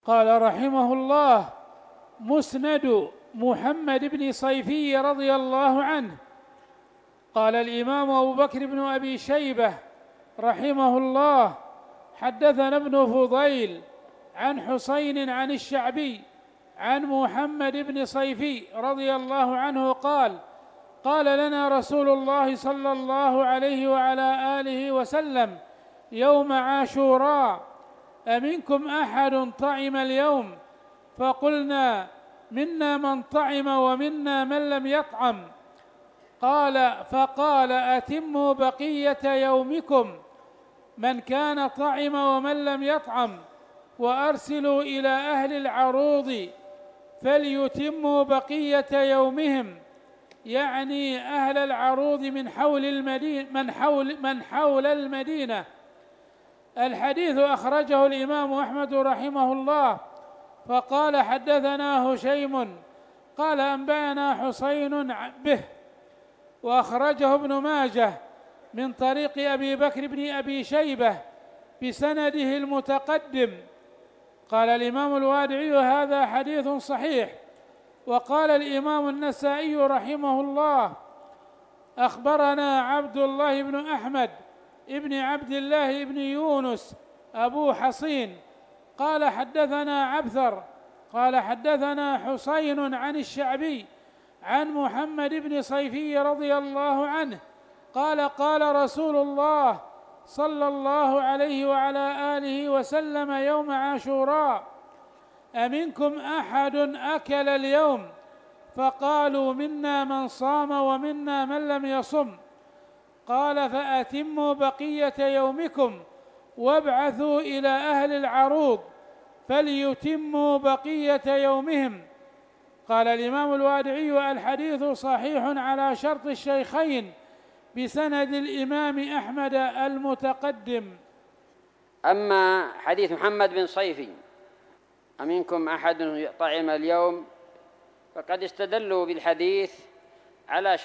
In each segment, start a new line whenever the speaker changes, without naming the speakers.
قال رحمه الله: مسند محمد بن صيفي رضي الله عنه. قال الإمام أبو بكر بن أبي شيبة رحمه الله: حدثنا ابن فضيل عن حسين عن الشعبي عن محمد بن صيفي رضي الله عنه قال: قال لنا رسول الله صلى الله عليه وعلى آله وسلم يوم عاشوراء: أمنكم أحد طعم اليوم؟ فقلنا: منا من طعم ومنا من لم يطعم. فقال: أتموا بقية يومكم، من كان طعم ومن لم يطعم، وأرسلوا إلى أهل العروض فليتموا بقية يومهم، يعني أهل العروض من حول المدينة. الحديث أخرجه الإمام أحمد رحمه الله، فقال: حدثنا هشيم قال: أنبأنا حسين به. وأخرجه ابن ماجه من طريق أبي بكر بن أبي شيبة بسنده المتقدم. قال الإمام الوادعي: هذا حديث صحيح. وقال الإمام النسائي رحمه الله: أخبرنا عبد الله بن أحمد ابن عبد الله بن يونس أبو حصين قال: حدثنا عبثر قال: حدثنا حسين عن الشعبي عن محمد بن صيفي رضي الله عنه قال: قال رسول الله صلى الله عليه وعلى آله وسلم يوم عاشوراء: أمنكم أحد أكل اليوم؟ فقالوا: منا من صام ومنا من لم يصم. قال: فأتموا بقية يومكم وابعثوا إلى أهل العروض فليتموا بقية يومهم. قال الإمام الوادعي: الحديث صحيح على شرط الشيخين بسند الإمام أحمد المتقدم.
أما حديث محمد بن صيفي: أمنكم أحد طعم اليوم، فقد استدلوا بالحديث على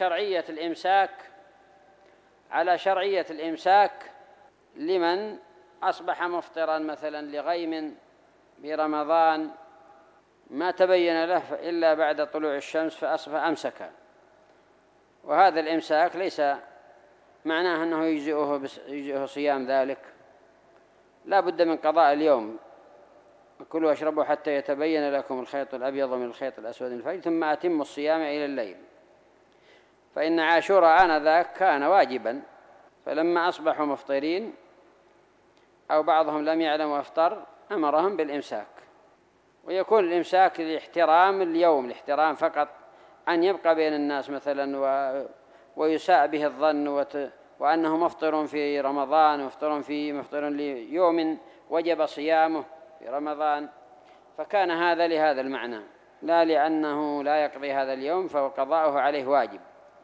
شرعية الإمساك لمن أصبح مفطرا مثلا لغيم برمضان ما تبين له إلا بعد طلوع الشمس فأصبح أمسك، وهذا الإمساك ليس معناه أنه يجزئه صيام ذلك، لا بد من قضاء اليوم. كلوا واشربوا حتى يتبين لكم الخيط الأبيض من الخيط الأسود من الفجر ثم أتموا الصيام إلى الليل. فإن عاشوراء آنذاك كان واجبا، فلما أصبحوا مفطرين أو بعضهم لم يعلم وافطر أمرهم بالإمساك. ويكون الإمساك لاحترام اليوم، لاحترام فقط أن يبقى بين الناس مثلا ويساء به الظن وأنه مفطر في رمضان مفطر ليوم وجب صيامه في رمضان، فكان هذا لهذا المعنى، لا لأنه لا يقضي هذا اليوم فقضاؤه عليه واجب.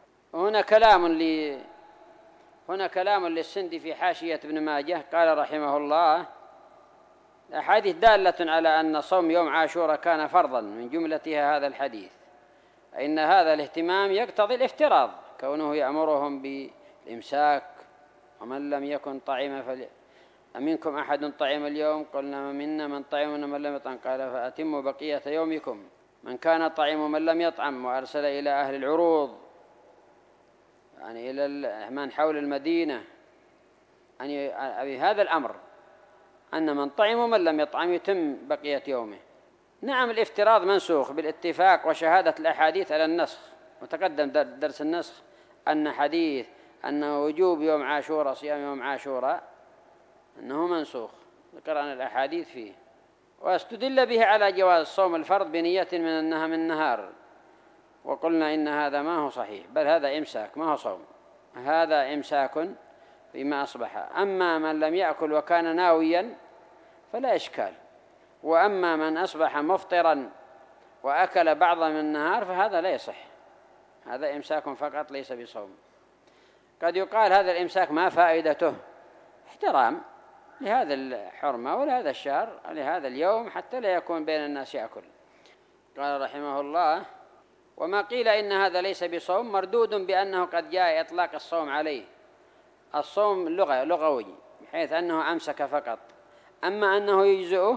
هنا كلام للسندي في حاشية ابن ماجه قال رحمه الله: الأحاديث دالة على أن صوم يوم عاشوراء كان فرضا، من جملتها هذا الحديث، فإن هذا الاهتمام يقتضي الافتراض، كونه يأمرهم بالإمساك: ومن لم يكن طعم أمنكم أحد طعم اليوم؟ قلنا: منا من طعم ومن لم يطعم. قال: فأتموا بقية يومكم، من كان طعم ومن لم يطعم، وأرسل إلى أهل العروض يعني إلى من حول المدينة، يعني هذا الأمر أن من طعم ومن لم يطعم يتم بقية يومه. نعم، الافتراض منسوخ بالاتفاق وشهادة الأحاديث على النسخ، وتقدم درس النسخ أن حديث أن وجوب يوم عاشوراء صيام يوم عاشوراء أنه منسوخ، ذكرنا الأحاديث فيه. واستدل به على جواز صوم الفرض بنية من النهار، وقلنا إن هذا ما هو صحيح، بل هذا إمساك ما هو صوم، هذا إمساك فيما أصبح. أما من لم يأكل وكان ناويا فلا إشكال، وأما من أصبح مفطرا وأكل بعضا من النهار فهذا لا يصح، هذا إمساك فقط ليس بصوم. قد يقال هذا الإمساك ما فائدته؟ احترام لهذا الحرمة ولهذا الشهر لهذا اليوم حتى لا يكون بين الناس يأكل. قال رحمه الله: وما قيل إن هذا ليس بصوم مردود بأنه قد جاء إطلاق الصوم عليه، الصوم لغوي بحيث أنه أمسك فقط، أما أنه يجزئه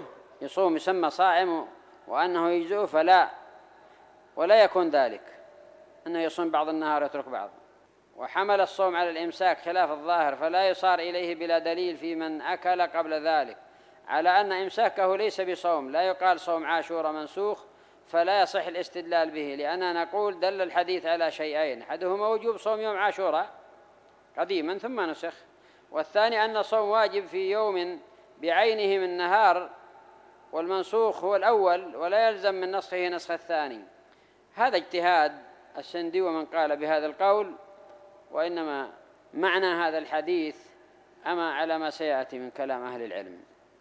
يصوم يسمى صائم وأنه يجزئه فلا، ولا يكون ذلك أنه يصوم بعض النهار ويترك بعض. وحمل الصوم على الإمساك خلاف الظاهر، فلا يصار إليه بلا دليل في من أكل قبل ذلك على أن إمساكه ليس بصوم. لا يقال صوم عاشوراء منسوخ فلا يصح الاستدلال به، لأننا نقول دل الحديث على شيئين: أحدهما وجوب صوم يوم عاشوراء قديما ثم نسخ، والثاني أن الصوم واجب في يوم بعينه من نهار، والمنسوخ هو الأول ولا يلزم من نسخه نسخ الثاني. هذا اجتهاد السندي ومن قال بهذا القول، وإنما معنى هذا الحديث أما على ما سيأتي من كلام أهل العلم.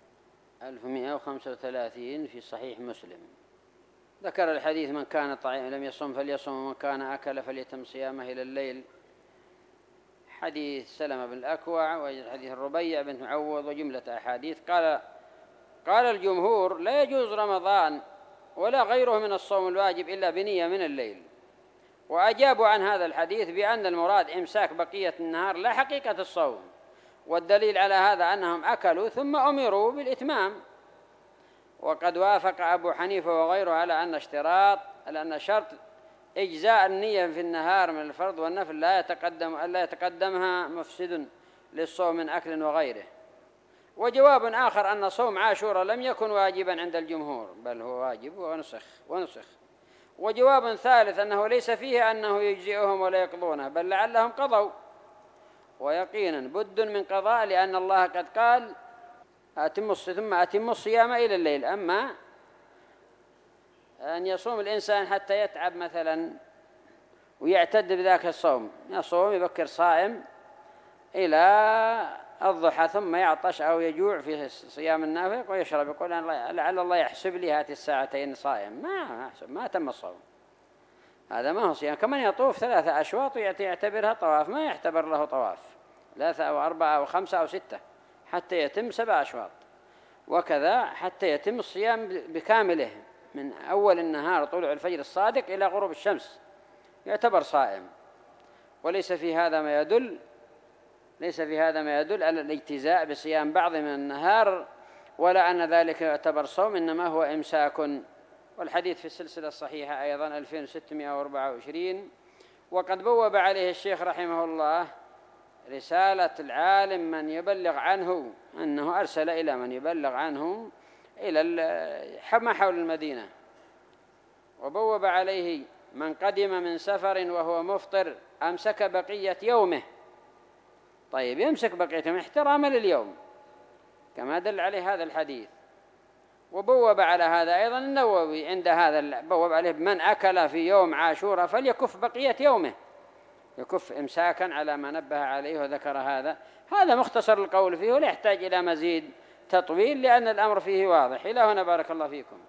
1135 في صحيح مسلم ذكر الحديث: من كان لم يصم فليصم، ومن كان أكل فليتم صيامه إلى الليل. حديث سلمة بن الأكوع وحديث الربيع بنت معوض وجملة أحاديث. قال الجمهور: لا يجوز رمضان ولا غيره من الصوم الواجب إلا بنية من الليل. وأجابوا عن هذا الحديث بأن المراد إمساك بقية النهار لا حقيقة الصوم، والدليل على هذا أنهم أكلوا ثم أمروا بالإتمام. وقد وافق أبو حنيفة وغيره على أن شرط إجزاء النية في النهار من الفرض والنفل لا يتقدمها مفسد للصوم من أكل وغيره. وجواب آخر أن صوم عاشوراء لم يكن واجبا عند الجمهور، بل هو واجب ونسخ. وجواب ثالث أنه ليس فيه أنه يجزئهم ولا يقضونه، بل لعلهم قضوا، ويقينا بد من قضاء، لأن الله قد قال: ثم أتموا الصيام إلى الليل. أما أن يصوم الإنسان حتى يتعب مثلا ويعتد بذاك الصوم، يصوم يبكر صائم إلى الضحى ثم يعطش أو يجوع في صيام النافق ويشرب، يقول لعل الله يحسب لي هذه الساعتين صائم، ما تم الصوم، هذا ما هو صيام. كمن يطوف 3 أشواط يعتبرها طواف، ما يعتبر له طواف 3 أو 4 أو 5 أو 6 حتى يتم 7 أشواط. وكذا حتى يتم الصيام بكامله من أول النهار طلوع الفجر الصادق إلى غروب الشمس يعتبر صائم. وليس في هذا ما يدل على الاجتزاء بصيام بعض من النهار، ولا أن ذلك يعتبر صوم، إنما هو إمساك. والحديث في السلسلة الصحيحة أيضا 2624. وقد بوب عليه الشيخ رحمه الله رسالة العالم من يبلغ عنه، أنه أرسل إلى من يبلغ عنه إلى ما حول المدينة، وبوب عليه: من قدم من سفر وهو مفطر أمسك بقية يومه. طيب، يمسك بقية يومه احتراما لليوم كما دل عليه هذا الحديث. وبوب على هذا أيضا النووي عند هذا، بوب عليه: من أكل في يوم عاشوراء فليكف بقية يومه، يكف إمساكا على ما نبه عليه وذكر هذا مختصر القول فيه ولا يحتاج إلى مزيد تطويل، لأن الأمر فيه واضح. إلى هنا بارك الله فيكم.